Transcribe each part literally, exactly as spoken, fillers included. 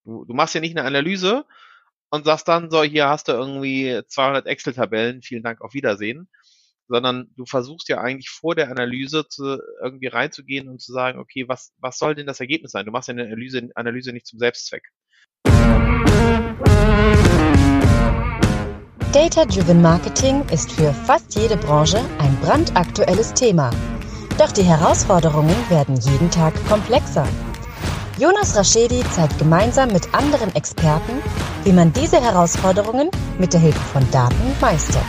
Du, du machst ja nicht eine Analyse und sagst dann so, hier hast du irgendwie zweihundert Excel-Tabellen, vielen Dank, auf Wiedersehen, sondern du versuchst ja eigentlich vor der Analyse zu, irgendwie reinzugehen und zu sagen, okay, was, was soll denn das Ergebnis sein? Du machst ja eine Analyse, Analyse nicht zum Selbstzweck. Data-Driven Marketing ist für fast jede Branche ein brandaktuelles Thema. Doch die Herausforderungen werden jeden Tag komplexer. Jonas Raschedi zeigt gemeinsam mit anderen Experten, wie man diese Herausforderungen mit der Hilfe von Daten meistert.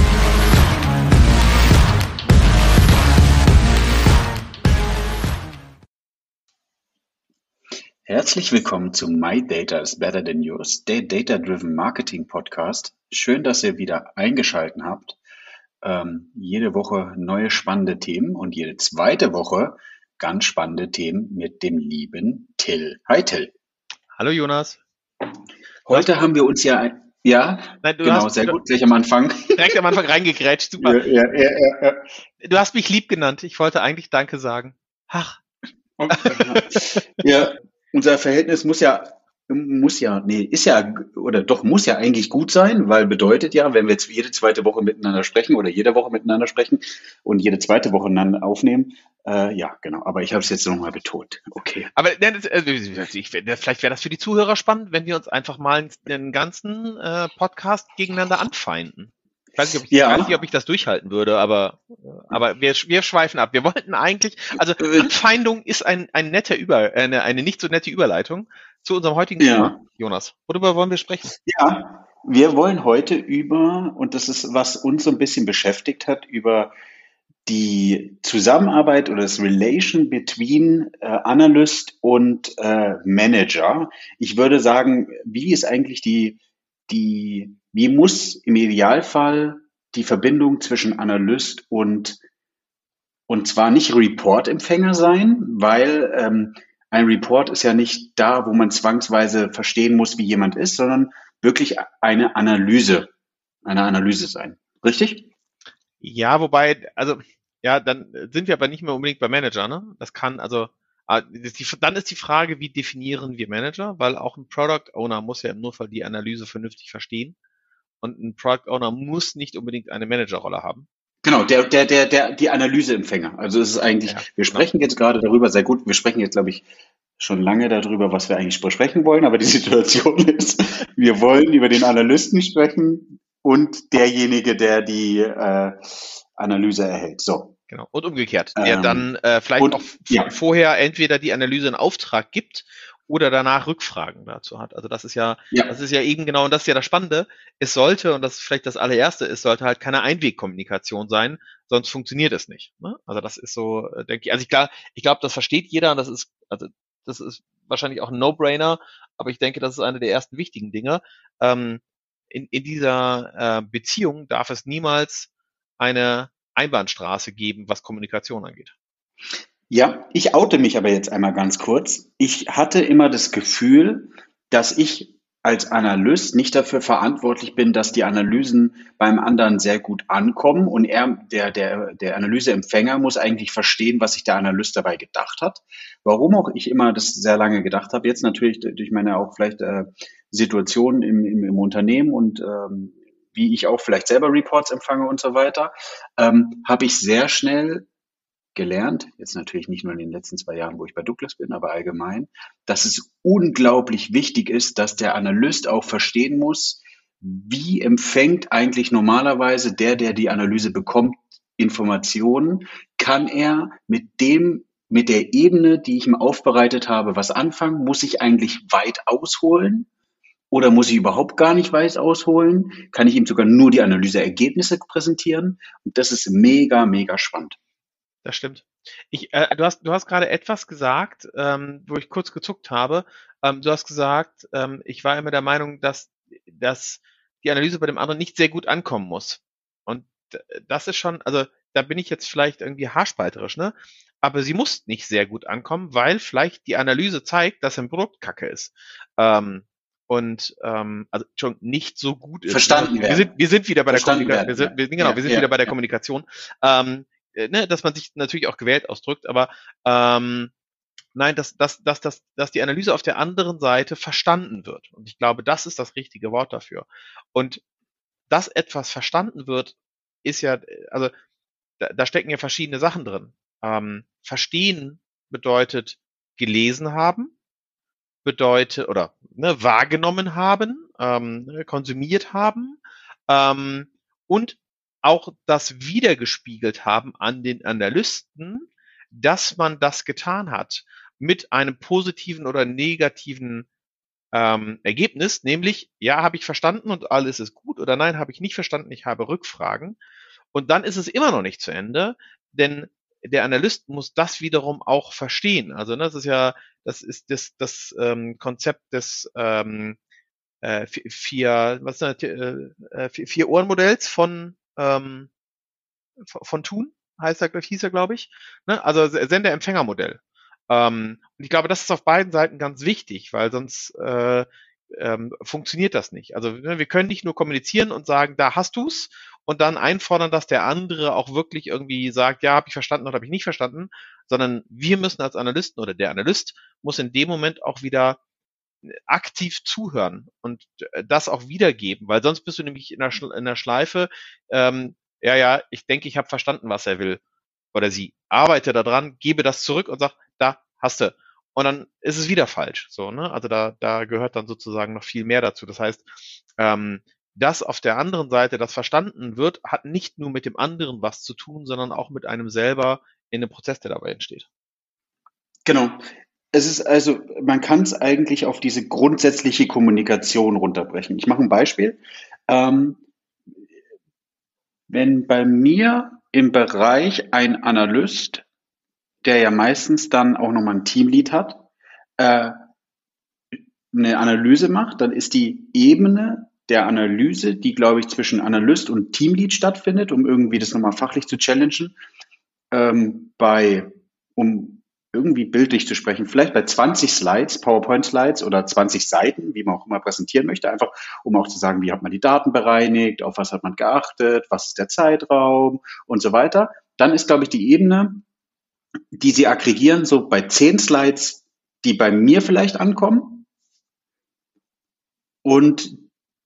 Herzlich willkommen zu My Data is Better Than Yours, der Data-Driven Marketing Podcast. Schön, dass ihr wieder eingeschaltet habt. Ähm, jede Woche neue spannende Themen und jede zweite Woche ganz spannende Themen mit dem lieben Till. Hi Till. Hallo Jonas. Heute hast, haben wir uns ja, ein, ja, nein, du genau, hast, sehr gut, gleich am Anfang. Direkt am Anfang reingegrätscht, super. Ja, ja, ja, ja. Du hast mich lieb genannt, ich wollte eigentlich Danke sagen. Ach. Ja, unser Verhältnis muss ja, muss ja, nee, ist ja, oder doch muss ja eigentlich gut sein, weil bedeutet ja, wenn wir jetzt jede zweite Woche miteinander sprechen oder jede Woche miteinander sprechen und jede zweite Woche miteinander aufnehmen, äh, ja, genau, aber ich habe es jetzt nochmal betont, okay. Aber ne, das, also, ich, vielleicht wäre das für die Zuhörer spannend, wenn wir uns einfach mal den ganzen äh, Podcast gegeneinander anfeinden. Ich weiß nicht, ob ich, ja. ich weiß nicht, ob ich das durchhalten würde, aber, aber wir, wir schweifen ab. Wir wollten eigentlich, also Anfeindung ist ein, ein netter Über, eine, eine nicht so nette Überleitung zu unserem heutigen ja. Thema, Jonas. Worüber wollen wir sprechen? Ja, wir wollen heute über, und das ist, was uns so ein bisschen beschäftigt hat, über die Zusammenarbeit oder das Relation between äh, Analyst und äh, Manager. Ich würde sagen, wie ist eigentlich die, die, wie muss im Idealfall die Verbindung zwischen Analyst und, und zwar nicht Report-Empfänger sein, weil ähm, ein Report ist ja nicht da, wo man zwangsweise verstehen muss, wie jemand ist, sondern wirklich eine Analyse, eine Analyse sein. Richtig? Ja, wobei, also, ja, dann sind wir aber nicht mehr unbedingt bei Manager, ne? Das kann, also, dann ist die Frage, wie definieren wir Manager? Weil auch ein Product Owner muss ja im Notfall die Analyse vernünftig verstehen. Und ein Product Owner muss nicht unbedingt eine Managerrolle haben. Genau, der, der, der, der, die Analyseempfänger. Also es ist eigentlich, ja, wir sprechen genau. jetzt gerade darüber, sehr gut, wir sprechen jetzt, glaube ich, schon lange darüber, was wir eigentlich besprechen wollen, aber die Situation ist, wir wollen über den Analysten sprechen und derjenige, der die äh, Analyse erhält. So. Genau. Und umgekehrt, der ähm, dann äh, vielleicht und, auch f- ja. vorher entweder die Analyse in Auftrag gibt oder danach Rückfragen dazu hat. Also das ist ja, ja, das ist ja eben genau, und das ist ja das Spannende. Es sollte, und das ist vielleicht das allererste, es sollte halt keine Einwegkommunikation sein, sonst funktioniert es nicht. Ne? Also das ist so, denke ich, also ich glaube, ich glaube, das versteht jeder, und das ist, also das ist wahrscheinlich auch ein No-Brainer, aber ich denke, das ist eine der ersten wichtigen Dinge. Ähm, in, in dieser äh, Beziehung darf es niemals eine Einbahnstraße geben, was Kommunikation angeht. Ja, ich oute mich aber jetzt einmal ganz kurz. Ich hatte immer das Gefühl, dass ich als Analyst nicht dafür verantwortlich bin, dass die Analysen beim anderen sehr gut ankommen, und er, der, der, der Analyseempfänger, muss eigentlich verstehen, was sich der Analyst dabei gedacht hat. Warum auch ich immer das sehr lange gedacht habe, jetzt natürlich durch meine auch vielleicht äh, Situation im, im, im Unternehmen und ähm, wie ich auch vielleicht selber Reports empfange und so weiter, ähm, habe ich sehr schnell gelernt, jetzt natürlich nicht nur in den letzten zwei Jahren, wo ich bei Douglas bin, aber allgemein, dass es unglaublich wichtig ist, dass der Analyst auch verstehen muss, wie empfängt eigentlich normalerweise der, der die Analyse bekommt, Informationen, kann er mit dem, mit der Ebene, die ich ihm aufbereitet habe, was anfangen, muss ich eigentlich weit ausholen? Oder muss ich überhaupt gar nicht weit ausholen? Kann ich ihm sogar nur die Analyseergebnisse präsentieren? Und das ist mega, mega spannend. Das stimmt. Ich, äh, du hast, du hast gerade etwas gesagt, ähm, wo ich kurz gezuckt habe. Ähm, du hast gesagt, ähm, ich war immer der Meinung, dass, dass die Analyse bei dem anderen nicht sehr gut ankommen muss. Und das ist schon, also da bin ich jetzt vielleicht irgendwie haarspalterisch, ne? Aber sie muss nicht sehr gut ankommen, weil vielleicht die Analyse zeigt, dass ein Produkt kacke ist. Ähm, und ähm, also schon nicht so gut ist. Verstanden werden. Wir sind, wir sind wieder bei Verstanden der Kommunikation. Wir sind, wir, genau, ja, wir sind ja, wieder bei der ja. Kommunikation. Ähm, ne, dass man sich natürlich auch gewählt ausdrückt, aber ähm, nein, dass, dass, dass, dass, dass die Analyse auf der anderen Seite verstanden wird. Und ich glaube, das ist das richtige Wort dafür. Und dass etwas verstanden wird, ist ja, also da, da stecken ja verschiedene Sachen drin. Ähm, verstehen bedeutet gelesen haben, bedeutet oder ne, wahrgenommen haben, ähm, konsumiert haben ähm, und auch das wiedergespiegelt haben an den Analysten, dass man das getan hat mit einem positiven oder negativen ähm, Ergebnis, nämlich ja, habe ich verstanden und alles ist gut oder nein, habe ich nicht verstanden, ich habe Rückfragen. Und dann ist es immer noch nicht zu Ende, denn der Analyst muss das wiederum auch verstehen. Also ne, das ist ja, das ist das, das ähm, Konzept des ähm, äh, vier, was ist das, äh, vier, vier Ohrenmodells von ähm, von Thun, heißt er, hieß er, glaube ich. Ne? Also Sender-Empfänger-Modell. Ähm, und ich glaube, das ist auf beiden Seiten ganz wichtig, weil sonst äh, ähm, funktioniert das nicht. Also ne, wir können nicht nur kommunizieren und sagen, da hast du's und dann einfordern, dass der andere auch wirklich irgendwie sagt, ja, habe ich verstanden oder habe ich nicht verstanden, sondern wir müssen als Analysten oder der Analyst muss in dem Moment auch wieder aktiv zuhören und das auch wiedergeben, weil sonst bist du nämlich in der, Schl in der Schleife, ähm, ja, ja, ich denke, ich habe verstanden, was er will oder sie. Arbeite daran, gebe das zurück und sag, da hast du. Und dann ist es wieder falsch. So, ne? Also da, da gehört dann sozusagen noch viel mehr dazu. Das heißt, ähm, das auf der anderen Seite, das verstanden wird, hat nicht nur mit dem anderen was zu tun, sondern auch mit einem selber in dem Prozess, der dabei entsteht. Genau. Es ist also, man kann es eigentlich auf diese grundsätzliche Kommunikation runterbrechen. Ich mache ein Beispiel. Ähm, wenn bei mir im Bereich ein Analyst, der ja meistens dann auch nochmal ein Teamlead hat, äh, eine Analyse macht, dann ist die Ebene der Analyse, die, glaube ich, zwischen Analyst und Teamlead stattfindet, um irgendwie das nochmal fachlich zu challengen, ähm, bei, um irgendwie bildlich zu sprechen, vielleicht bei zwanzig Slides, PowerPoint-Slides oder zwanzig Seiten, wie man auch immer präsentieren möchte, einfach um auch zu sagen, wie hat man die Daten bereinigt, auf was hat man geachtet, was ist der Zeitraum und so weiter. Dann ist, glaube ich, die Ebene, die sie aggregieren, so bei zehn Slides, die bei mir vielleicht ankommen. Und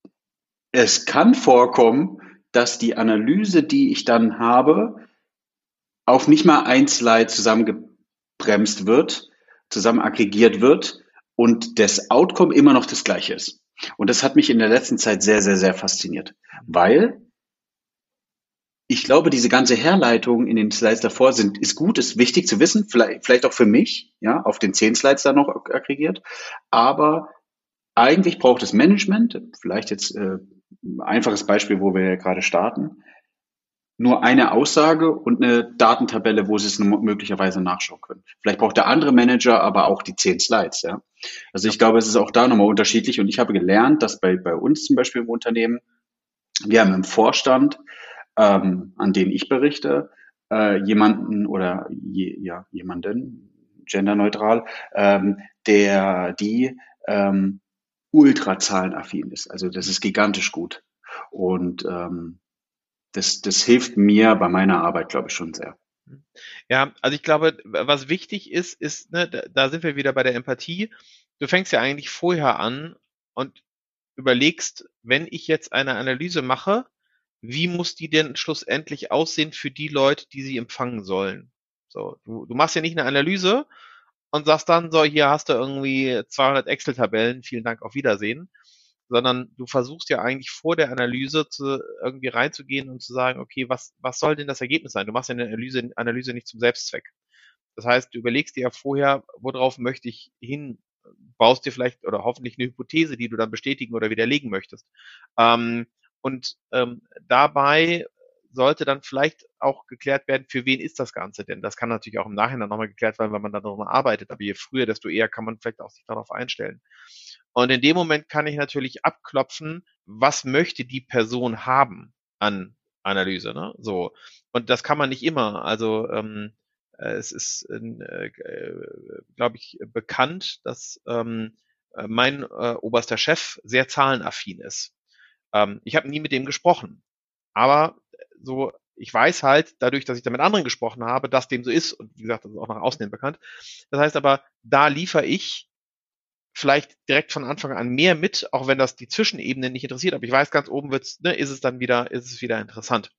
es kann vorkommen, dass die Analyse, die ich dann habe, auf nicht mal ein Slide zusammengebremst wird, zusammen aggregiert wird und das Outcome immer noch das gleiche ist. Und das hat mich in der letzten Zeit sehr, sehr, sehr fasziniert, weil ich glaube, diese ganze Herleitung in den Slides davor sind, ist gut, ist wichtig zu wissen, vielleicht, vielleicht auch für mich, ja, auf den zehn Slides da noch aggregiert, aber eigentlich braucht es Management, vielleicht jetzt äh, ein einfaches Beispiel, wo wir ja gerade starten, nur eine Aussage und eine Datentabelle, wo sie es möglicherweise nachschauen können. Vielleicht braucht der andere Manager aber auch die zehn Slides. Ja? Also ich glaube, es ist auch da nochmal unterschiedlich und ich habe gelernt, dass bei, bei uns zum Beispiel im Unternehmen, wir haben im Vorstand, ähm, an den ich berichte, äh, jemanden oder je, ja, jemanden, genderneutral, ähm, der die ähm, ultrazahlenaffin ist. Also das ist gigantisch gut. Und ähm, das, das hilft mir bei meiner Arbeit, glaube ich, schon sehr. Ja, also ich glaube, was wichtig ist, ist, ne, da, da sind wir wieder bei der Empathie. Du fängst ja eigentlich vorher an und überlegst, wenn ich jetzt eine Analyse mache, wie muss die denn schlussendlich aussehen für die Leute, die sie empfangen sollen? So, du, du machst ja nicht eine Analyse und sagst dann so, hier hast du irgendwie zweihundert Excel-Tabellen, vielen Dank, auf Wiedersehen, sondern du versuchst ja eigentlich vor der Analyse zu, irgendwie reinzugehen und zu sagen, okay, was, was soll denn das Ergebnis sein? Du machst ja eine Analyse, Analyse nicht zum Selbstzweck. Das heißt, du überlegst dir ja vorher, worauf möchte ich hin, baust dir vielleicht oder hoffentlich eine Hypothese, die du dann bestätigen oder widerlegen möchtest. Ähm, und ähm, dabei sollte dann vielleicht auch geklärt werden, für wen ist das Ganze denn? Das kann natürlich auch im Nachhinein nochmal geklärt werden, wenn man dann nochmal arbeitet. Aber je früher, desto eher kann man vielleicht auch sich darauf einstellen. Und in dem Moment kann ich natürlich abklopfen, was möchte die Person haben an Analyse, ne? So. Und das kann man nicht immer. Also ähm, es ist, äh, glaube ich, bekannt, dass ähm, mein äh, oberster Chef sehr zahlenaffin ist. Ähm, ich habe nie mit dem gesprochen, aber so ich weiß halt, dadurch, dass ich da mit anderen gesprochen habe, dass dem so ist. Und wie gesagt, das ist auch nach außen hin bekannt. Das heißt aber, da liefere ich vielleicht direkt von Anfang an mehr mit, auch wenn das die Zwischenebene nicht interessiert. Aber ich weiß, ganz oben wird's, ne, ist es dann wieder, ist es wieder interessant.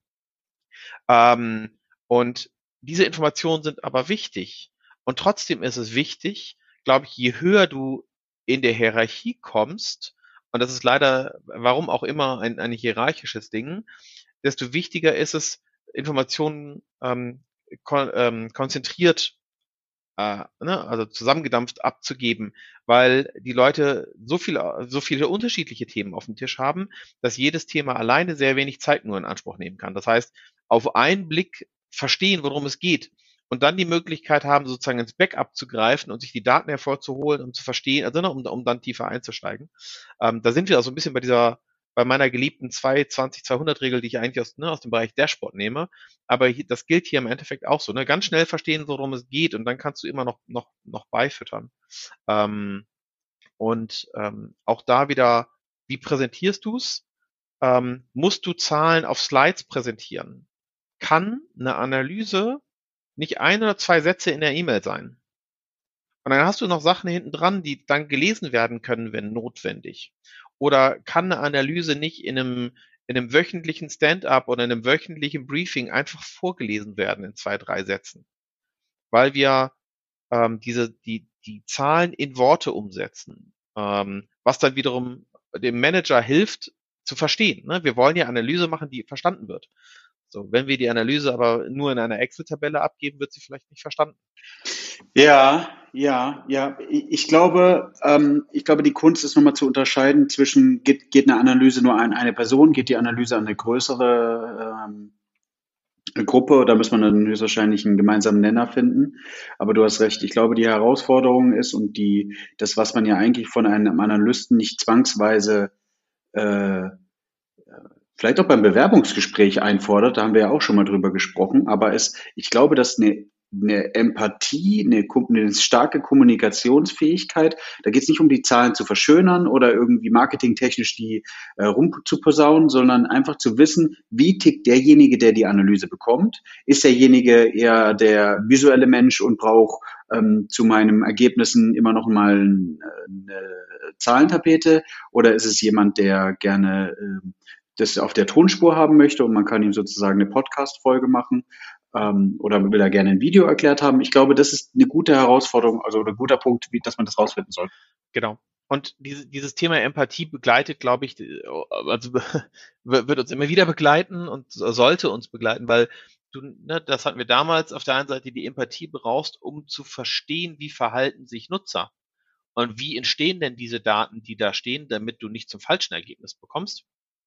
Ähm, und diese Informationen sind aber wichtig. Und trotzdem ist es wichtig, glaube ich, je höher du in der Hierarchie kommst, und das ist leider, warum auch immer, ein, ein hierarchisches Ding, desto wichtiger ist es, Informationen ähm, kon ähm, konzentriert, äh, ne, also zusammengedampft abzugeben, weil die Leute so viele, so viele unterschiedliche Themen auf dem Tisch haben, dass jedes Thema alleine sehr wenig Zeit nur in Anspruch nehmen kann. Das heißt, auf einen Blick verstehen, worum es geht und dann die Möglichkeit haben, sozusagen ins Backup zu greifen und sich die Daten hervorzuholen, um zu verstehen, also ne, um, um dann tiefer einzusteigen. Ähm, da sind wir also ein bisschen bei dieser, bei meiner geliebten zwei zwanzig zweihundert Regel, die ich eigentlich aus, ne, aus dem Bereich Dashboard nehme. Aber hier, das gilt hier im Endeffekt auch so. Ne? Ganz schnell verstehen, worum es geht, und dann kannst du immer noch, noch, noch beifüttern. Ähm, und ähm, auch da wieder, wie präsentierst du es? Ähm, musst du Zahlen auf Slides präsentieren? Kann eine Analyse nicht ein oder zwei Sätze in der E-Mail sein? Und dann hast du noch Sachen hinten dran, die dann gelesen werden können, wenn notwendig. Oder kann eine Analyse nicht in einem, in einem wöchentlichen Stand-up oder in einem wöchentlichen Briefing einfach vorgelesen werden in zwei, drei Sätzen? Weil wir ähm, diese, die, die Zahlen in Worte umsetzen, ähm, was dann wiederum dem Manager hilft zu verstehen. Ne? Wir wollen ja Analyse machen, die verstanden wird. So, wenn wir die Analyse aber nur in einer Excel-Tabelle abgeben, wird sie vielleicht nicht verstanden. Ja, ja, ja. Ich, ich glaube, ähm, ich glaube, die Kunst ist nochmal zu unterscheiden zwischen, geht, geht eine Analyse nur an eine Person, geht die Analyse an eine größere ähm, Gruppe, da muss man dann höchstwahrscheinlich einen gemeinsamen Nenner finden. Aber du hast recht, ich glaube, die Herausforderung ist und die, das, was man ja eigentlich von einem Analysten nicht zwangsweise äh, vielleicht auch beim Bewerbungsgespräch einfordert, da haben wir ja auch schon mal drüber gesprochen, aber es, ich glaube, dass eine, eine Empathie, eine, eine starke Kommunikationsfähigkeit, da geht es nicht um die Zahlen zu verschönern oder irgendwie marketingtechnisch die äh, rumzuposaunen, sondern einfach zu wissen, wie tickt derjenige, der die Analyse bekommt. Ist derjenige eher der visuelle Mensch und braucht ähm, zu meinen Ergebnissen immer noch mal eine Zahlentapete, oder ist es jemand, der gerne ähm, das auf der Tonspur haben möchte und man kann ihm sozusagen eine Podcast-Folge machen, ähm, oder will er gerne ein Video erklärt haben. Ich glaube, das ist eine gute Herausforderung, also ein guter Punkt, wie, dass man das rausfinden soll. Genau. Und diese, dieses Thema Empathie begleitet, glaube ich, also wird uns immer wieder begleiten und sollte uns begleiten, weil du, ne, das hatten wir damals, auf der einen Seite die Empathie brauchst, um zu verstehen, wie verhalten sich Nutzer und wie entstehen denn diese Daten, die da stehen, damit du nicht zum falschen Ergebnis bekommst.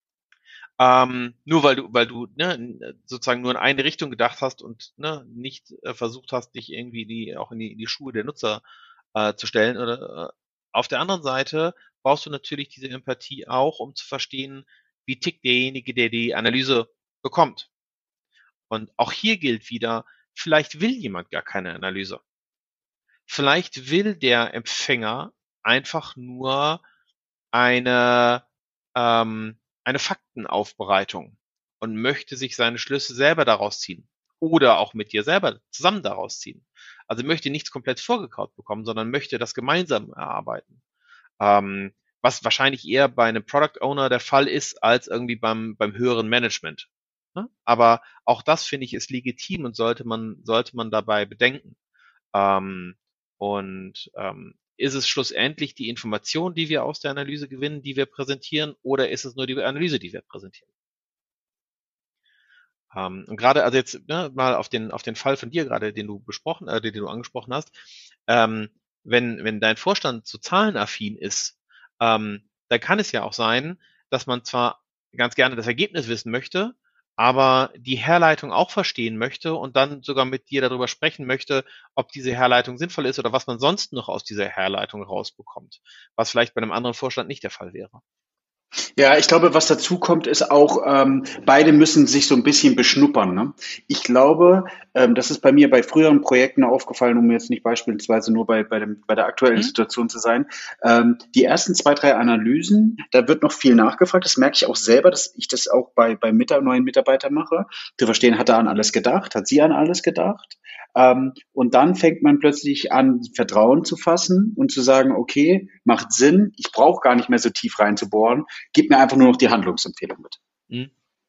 Ähm, nur weil du, weil du ne, sozusagen nur in eine Richtung gedacht hast und ne, nicht äh, versucht hast, dich irgendwie die, auch in die, in die Schuhe der Nutzer äh, zu stellen. Oder, äh, auf der anderen Seite brauchst du natürlich diese Empathie auch, um zu verstehen, wie tickt derjenige, der die Analyse bekommt. Und auch hier gilt wieder, vielleicht will jemand gar keine Analyse. Vielleicht will der Empfänger einfach nur eine ähm, eine Faktenaufbereitung und möchte sich seine Schlüsse selber daraus ziehen oder auch mit dir selber zusammen daraus ziehen. Also möchte nichts komplett vorgekaut bekommen, sondern möchte das gemeinsam erarbeiten. Ähm, was wahrscheinlich eher bei einem Product Owner der Fall ist, als irgendwie beim, beim höheren Management. Ne? Aber auch das, finde ich, ist legitim und sollte man, sollte man dabei bedenken. Ähm, und ähm, ist es schlussendlich die Information, die wir aus der Analyse gewinnen, die wir präsentieren, oder ist es nur die Analyse, die wir präsentieren? Ähm, und gerade, also jetzt ne, mal auf den auf den Fall von dir gerade, den du besprochen, äh, den du angesprochen hast, ähm, wenn wenn dein Vorstand so zahlenaffin ist, ähm, dann kann es ja auch sein, dass man zwar ganz gerne das Ergebnis wissen möchte, aber die Herleitung auch verstehen möchte und dann sogar mit dir darüber sprechen möchte, ob diese Herleitung sinnvoll ist oder was man sonst noch aus dieser Herleitung rausbekommt, was vielleicht bei einem anderen Vorstand nicht der Fall wäre. Ja, ich glaube, was dazu kommt, ist auch, ähm, beide müssen sich so ein bisschen beschnuppern. Ne? Ich glaube, ähm, das ist bei mir bei früheren Projekten aufgefallen, um jetzt nicht beispielsweise nur bei, bei, dem, bei der aktuellen Hm? Situation zu sein. Ähm, die ersten zwei, drei Analysen, da wird noch viel nachgefragt. Das merke ich auch selber, dass ich das auch bei, bei Mita neuen Mitarbeitern mache. Zu verstehen, hat er an alles gedacht? Hat sie an alles gedacht? Ähm, und dann fängt man plötzlich an, Vertrauen zu fassen und zu sagen, okay, macht Sinn, ich brauche gar nicht mehr so tief reinzubohren, gib mir einfach nur noch die Handlungsempfehlung mit. Hm?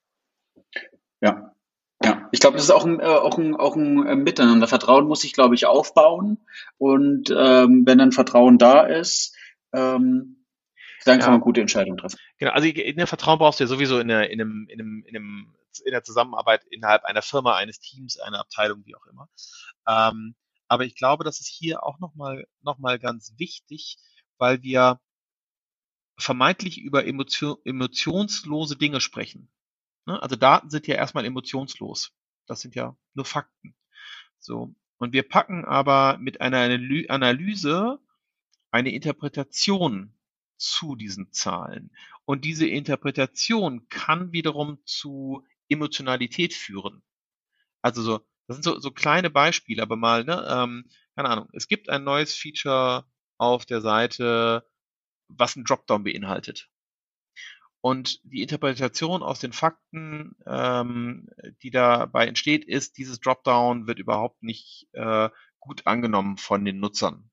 Ja, ja. Ich glaube, das ist auch ein, äh, auch ein, auch ein äh, Miteinander. Vertrauen muss sich, glaube ich, aufbauen. Und ähm, wenn dann Vertrauen da ist, ähm, dann kann Ja, man gute Entscheidungen treffen. genau. Also in der Vertrauen brauchst du ja sowieso in der, in einem, in einem, in einem, in der Zusammenarbeit innerhalb einer Firma, eines Teams, einer Abteilung, wie auch immer. Ähm, aber ich glaube, das ist hier auch nochmal, noch mal ganz wichtig, weil wir vermeintlich über Emotion, emotionslose Dinge sprechen. Ne? Also Daten sind ja erstmal emotionslos. Das sind ja nur Fakten. So. Und wir packen aber mit einer Analy- Analyse eine Interpretation zu diesen Zahlen. Und diese Interpretation kann wiederum zu Emotionalität führen. Also so, das sind so, so kleine Beispiele, aber mal, ne, ähm, keine Ahnung, es gibt ein neues Feature auf der Seite, was ein Dropdown beinhaltet. Und die Interpretation aus den Fakten, ähm, die dabei entsteht, ist, dieses Dropdown wird überhaupt nicht äh, gut angenommen von den Nutzern.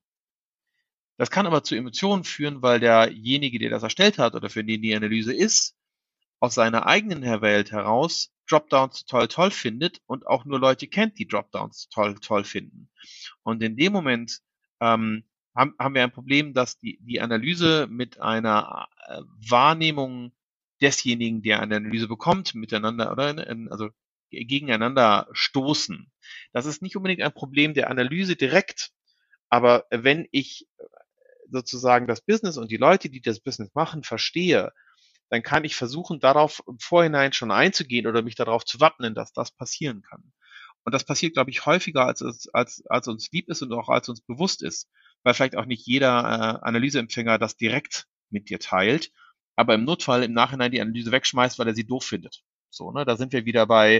Das kann aber zu Emotionen führen, weil derjenige, der das erstellt hat oder für den die Analyse ist, aus seiner eigenen Welt heraus Dropdowns toll toll findet und auch nur Leute kennt, die Dropdowns toll toll finden. Und in dem Moment ähm, haben, haben wir ein Problem, dass die, die Analyse mit einer äh, Wahrnehmung desjenigen, der eine Analyse bekommt, miteinander oder also gegeneinander stoßen. Das ist nicht unbedingt ein Problem der Analyse direkt, aber wenn ich sozusagen das Business und die Leute, die das Business machen, verstehe, dann kann ich versuchen, darauf im Vorhinein schon einzugehen oder mich darauf zu wappnen, dass das passieren kann. Und das passiert, glaube ich, häufiger, als, es, als, als uns lieb ist und auch als uns bewusst ist, weil vielleicht auch nicht jeder äh, Analyseempfänger das direkt mit dir teilt, aber im Notfall im Nachhinein die Analyse wegschmeißt, weil er sie doof findet. So, ne, da sind wir wieder bei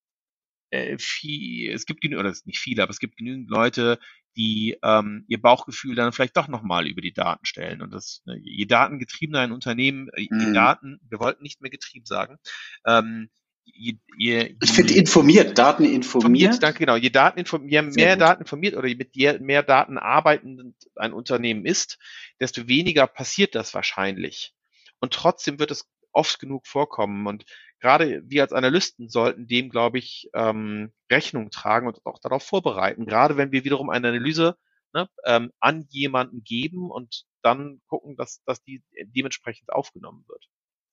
äh, viel, es gibt genügend, oder es ist nicht viele, aber es gibt genügend Leute, die ähm, ihr Bauchgefühl dann vielleicht doch nochmal über die Daten stellen. Und das, ne, je datengetriebener ein Unternehmen, äh, je Hm. Daten, wir wollten nicht mehr getrieben sagen, ähm, je, je, Ich finde je informiert, Daten informiert, informiert. danke, genau, je Daten inform, je Sehr mehr gut. Daten informiert oder je mit je mehr Daten arbeitend ein Unternehmen ist, desto weniger passiert das wahrscheinlich. Und trotzdem wird es oft genug vorkommen. Und gerade wir als Analysten sollten dem, glaube ich, ähm, Rechnung tragen und auch darauf vorbereiten. Gerade wenn wir wiederum eine Analyse ne, ähm, an jemanden geben und dann gucken, dass, dass die dementsprechend aufgenommen wird.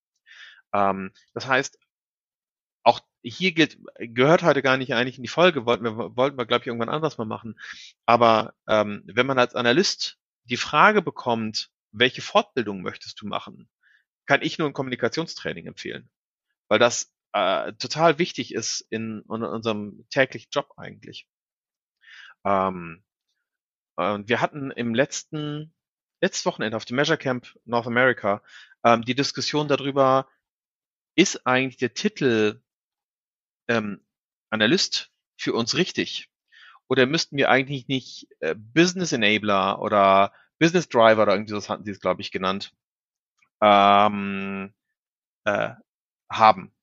Ähm, das heißt, auch hier gilt, gehört heute gar nicht eigentlich in die Folge, wollten wir, wollten wir, glaube ich, irgendwann anders mal machen. Aber ähm, wenn man als Analyst die Frage bekommt, welche Fortbildung möchtest du machen, kann ich nur ein Kommunikationstraining empfehlen, weil das äh, total wichtig ist in, in unserem täglichen Job eigentlich. Ähm, und wir hatten im letzten, letztes Wochenende auf dem Measure Camp North America ähm, die Diskussion darüber, ist eigentlich der Titel ähm, Analyst für uns richtig? Oder müssten wir eigentlich nicht äh, Business Enabler oder Business Driver oder irgendwie so hatten sie es, glaube ich, genannt, ähm, äh, haben?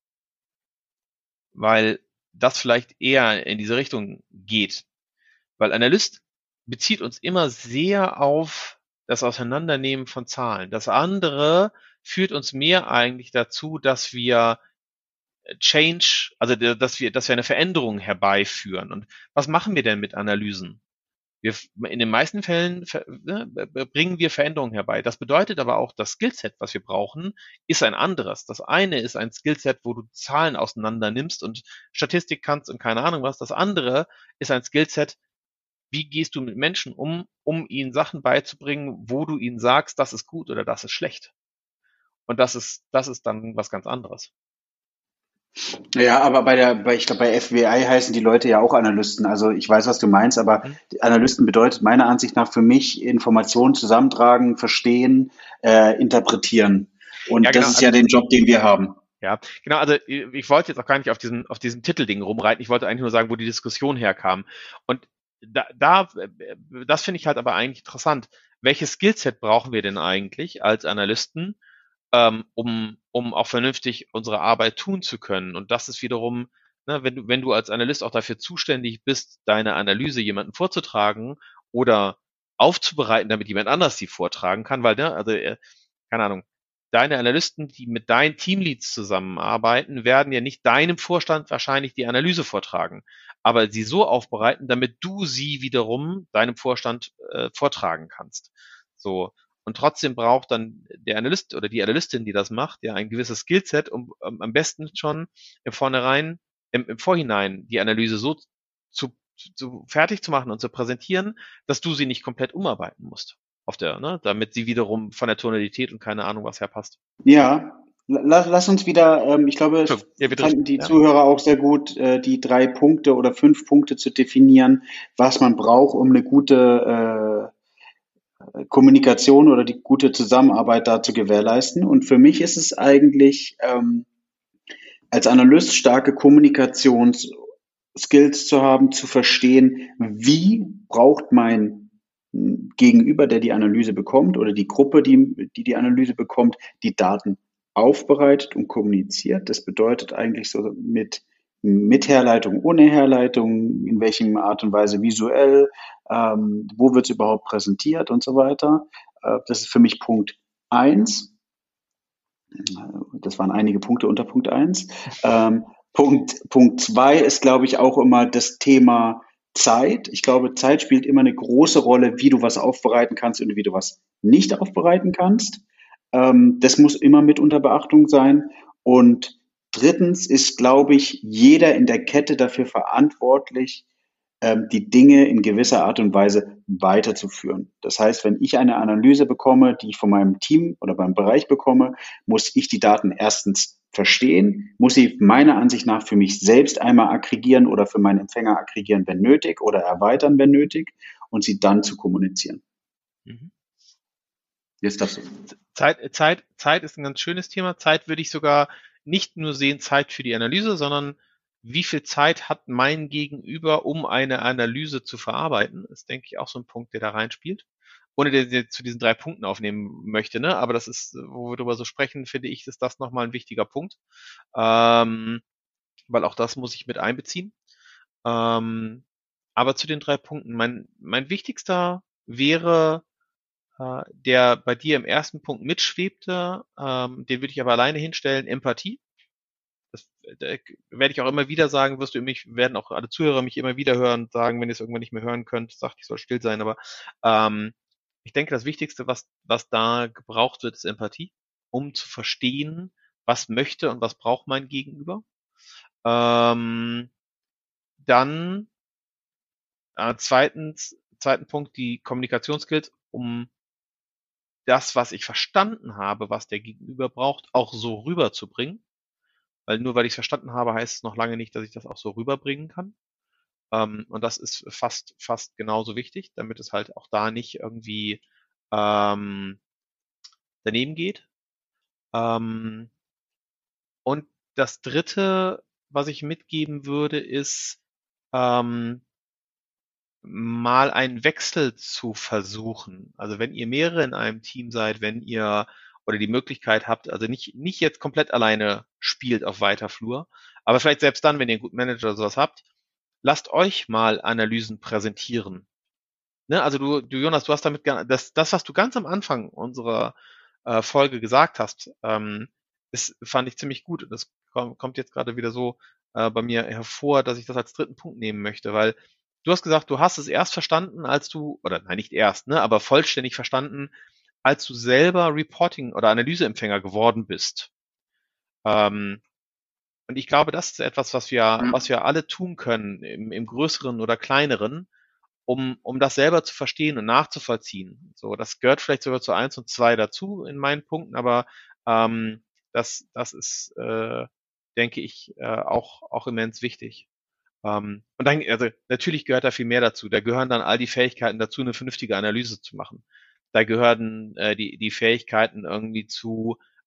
Weil das vielleicht eher in diese Richtung geht. Weil Analyst bezieht uns immer sehr auf das Auseinandernehmen von Zahlen. Das andere führt uns mehr eigentlich dazu, dass wir Change, also dass wir, dass wir eine Veränderung herbeiführen. Und was machen wir denn mit Analysen? Wir, in den meisten Fällen ne, bringen wir Veränderungen herbei. Das bedeutet aber auch, das Skillset, was wir brauchen, ist ein anderes. Das eine ist ein Skillset, wo du Zahlen auseinander nimmst und Statistik kannst und keine Ahnung was. Das andere ist ein Skillset, wie gehst du mit Menschen um, um ihnen Sachen beizubringen, wo du ihnen sagst, das ist gut oder das ist schlecht. Und das ist, das ist dann was ganz anderes. Ja, aber bei der, bei, ich glaube, bei F W I heißen die Leute ja auch Analysten. Also ich weiß, was du meinst, aber Hm? Analysten bedeutet meiner Ansicht nach für mich Informationen zusammentragen, verstehen, äh, interpretieren. Und Ja, genau, das ist also, ja den Job, den wir haben. ja, genau, also ich wollte jetzt auch gar nicht auf diesen, auf diesen Titelding rumreiten, ich wollte eigentlich nur sagen, wo die Diskussion herkam. Und da, da das finde ich halt aber eigentlich interessant. Welches Skillset brauchen wir denn eigentlich als Analysten, ähm, um, um auch vernünftig unsere Arbeit tun zu können? Und das ist wiederum, ne, wenn du, wenn du als Analyst auch dafür zuständig bist, deine Analyse jemandem vorzutragen oder aufzubereiten, damit jemand anders sie vortragen kann, weil, ne, also, äh, keine Ahnung, deine Analysten, die mit deinen Teamleads zusammenarbeiten, werden ja nicht deinem Vorstand wahrscheinlich die Analyse vortragen, aber sie so aufbereiten, damit du sie wiederum deinem Vorstand äh, vortragen kannst. So. Und trotzdem braucht dann der Analyst oder die Analystin, die das macht, ja ein gewisses Skillset, um, um am besten schon im Vornherein, im, im Vorhinein die Analyse so zu, zu fertig zu machen und zu präsentieren, dass du sie nicht komplett umarbeiten musst auf der, ne, damit sie wiederum von der Tonalität und keine Ahnung was her passt. Ja, la lass uns wieder, ähm, ich glaube, es Ja, bitte. fanden die Ja. Zuhörer auch sehr gut, äh, die drei Punkte oder fünf Punkte zu definieren, was man braucht, um eine gute äh, Kommunikation oder die gute Zusammenarbeit da zu gewährleisten. Und für mich ist es eigentlich ähm, als Analyst starke Kommunikationsskills zu haben, zu verstehen, wie braucht mein Gegenüber, der die Analyse bekommt, oder die Gruppe, die die, die Analyse bekommt, die Daten aufbereitet und kommuniziert. Das bedeutet eigentlich so mit, mit Herleitung, ohne Herleitung, in welchem Art und Weise visuell, ähm, wo wird es überhaupt präsentiert und so weiter. Äh, das ist für mich Punkt eins. Das waren einige Punkte unter Punkt eins. Ähm, Punkt, Punkt zwei ist, glaube ich, auch immer das Thema Zeit. Ich glaube, Zeit spielt immer eine große Rolle, wie du was aufbereiten kannst und wie du was nicht aufbereiten kannst. Ähm, das muss immer mit unter Beachtung sein. Und drittens ist, glaube ich, jeder in der Kette dafür verantwortlich, ähm, die Dinge in gewisser Art und Weise weiterzuführen. Das heißt, wenn ich eine Analyse bekomme, die ich von meinem Team oder beim Bereich bekomme, muss ich die Daten erstens verstehen, muss sie meiner Ansicht nach für mich selbst einmal aggregieren oder für meinen Empfänger aggregieren, wenn nötig, oder erweitern, wenn nötig, und sie dann zu kommunizieren. Mhm. Jetzt darfst du. Zeit, Zeit, Zeit ist ein ganz schönes Thema. Zeit würde ich sogar nicht nur sehen, Zeit für die Analyse, sondern wie viel Zeit hat mein Gegenüber, um eine Analyse zu verarbeiten, ist, denke ich, auch so ein Punkt, der da reinspielt. Ohne dass ich jetzt zu diesen drei Punkten aufnehmen möchte, ne? Aber das ist, wo wir darüber so sprechen, finde ich, ist das nochmal ein wichtiger Punkt. Ähm, weil auch das muss ich mit einbeziehen. Ähm, aber zu den drei Punkten, mein, mein wichtigster wäre, äh, der bei dir im ersten Punkt mitschwebte, ähm, den würde ich aber alleine hinstellen, Empathie. Das äh, werde ich auch immer wieder sagen, wirst du mich, werden auch alle Zuhörer mich immer wieder hören, sagen, wenn ihr es irgendwann nicht mehr hören könnt, sagt, ich soll still sein, aber ähm, ich denke, das Wichtigste, was, was da gebraucht wird, ist Empathie, um zu verstehen, was möchte und was braucht mein Gegenüber. Ähm, dann äh, zweitens, zweiten Punkt, die Kommunikationsskills, um das, was ich verstanden habe, was der Gegenüber braucht, auch so rüberzubringen. Weil nur weil ich es verstanden habe, heißt es noch lange nicht, dass ich das auch so rüberbringen kann. Ähm, und das ist fast, fast genauso wichtig, damit es halt auch da nicht irgendwie ähm, daneben geht. Ähm, und das dritte, was ich mitgeben würde, ist, ähm, mal einen Wechsel zu versuchen. Also wenn ihr mehrere in einem Team seid, wenn ihr oder die Möglichkeit habt, also nicht, nicht jetzt komplett alleine spielt auf weiter Flur, aber vielleicht selbst dann, wenn ihr einen guten Manager oder sowas habt, lasst euch mal Analysen präsentieren. Ne? Also du, du, Jonas, du hast damit, das, das, was du ganz am Anfang unserer äh, Folge gesagt hast, ähm, ist, fand ich ziemlich gut. Das kommt jetzt gerade wieder so äh, bei mir hervor, dass ich das als dritten Punkt nehmen möchte, weil du hast gesagt, du hast es erst verstanden, als du, oder nein, nicht erst, ne, aber vollständig verstanden, als du selber Reporting- oder Analyseempfänger geworden bist. Ähm, und ich glaube, das ist etwas, was wir, was wir alle tun können, im, im Größeren oder Kleineren, um, um das selber zu verstehen und nachzuvollziehen. So, das gehört vielleicht sogar zu eins und zwei dazu in meinen Punkten, aber ähm, das, das ist, äh, denke ich, äh, auch, auch immens wichtig. Ähm, und dann, also natürlich gehört da viel mehr dazu. Da gehören dann all die Fähigkeiten dazu, eine vernünftige Analyse zu machen. Da gehören äh, die, die Fähigkeiten irgendwie zu,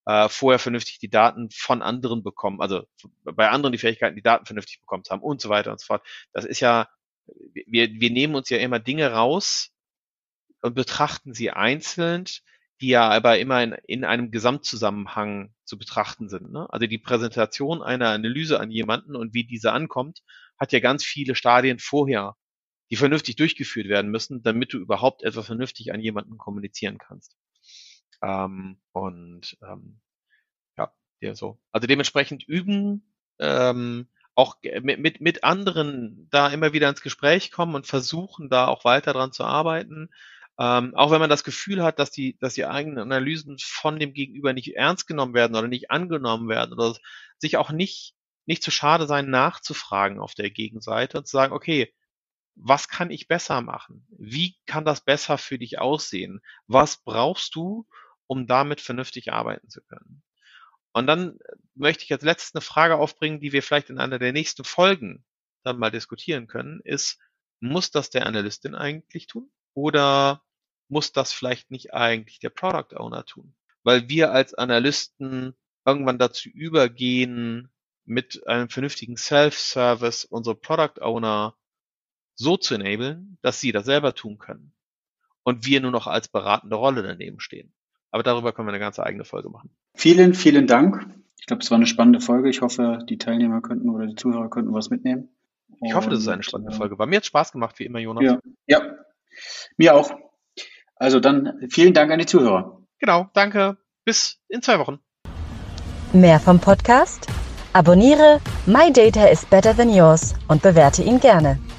äh, vorher vernünftig die Daten von anderen bekommen, also bei anderen die Fähigkeiten, die Daten vernünftig bekommen zu haben und so weiter und so fort. Das ist ja, wir, wir nehmen uns ja immer Dinge raus und betrachten sie einzeln, die ja aber immer in, in einem Gesamtzusammenhang zu betrachten sind. Ne? Also die Präsentation einer Analyse an jemanden und wie diese ankommt, hat ja ganz viele Stadien vorher, die vernünftig durchgeführt werden müssen, damit du überhaupt etwas vernünftig an jemanden kommunizieren kannst. Ähm, und ähm, ja, ja, so. Also dementsprechend üben, ähm, auch mit, mit, mit anderen da immer wieder ins Gespräch kommen und versuchen, da auch weiter dran zu arbeiten. Ähm, auch wenn man das Gefühl hat, dass die, dass die eigenen Analysen von dem Gegenüber nicht ernst genommen werden oder nicht angenommen werden oder sich auch nicht, nicht zu schade sein, nachzufragen auf der Gegenseite und zu sagen, okay, was kann ich besser machen? Wie kann das besser für dich aussehen? Was brauchst du, um damit vernünftig arbeiten zu können? Und dann möchte ich als letztes eine Frage aufbringen, die wir vielleicht in einer der nächsten Folgen dann mal diskutieren können, ist, muss das der Analystin eigentlich tun? Oder muss das vielleicht nicht eigentlich der Product Owner tun? Weil wir als Analysten irgendwann dazu übergehen, mit einem vernünftigen Self-Service unsere Product Owner so zu enablen, dass sie das selber tun können. Und wir nur noch als beratende Rolle daneben stehen. Aber darüber können wir eine ganze eigene Folge machen. Vielen, vielen Dank. Ich glaube, es war eine spannende Folge. Ich hoffe, die Teilnehmer könnten oder die Zuhörer könnten was mitnehmen. Ich hoffe, dass es eine spannende Folge war. Mir hat es Spaß gemacht, wie immer, Jonas. Ja, ja, mir auch. Also dann vielen Dank an die Zuhörer. Genau, danke. Bis in zwei Wochen. Mehr vom Podcast? Abonniere My Data is Better Than Yours und bewerte ihn gerne.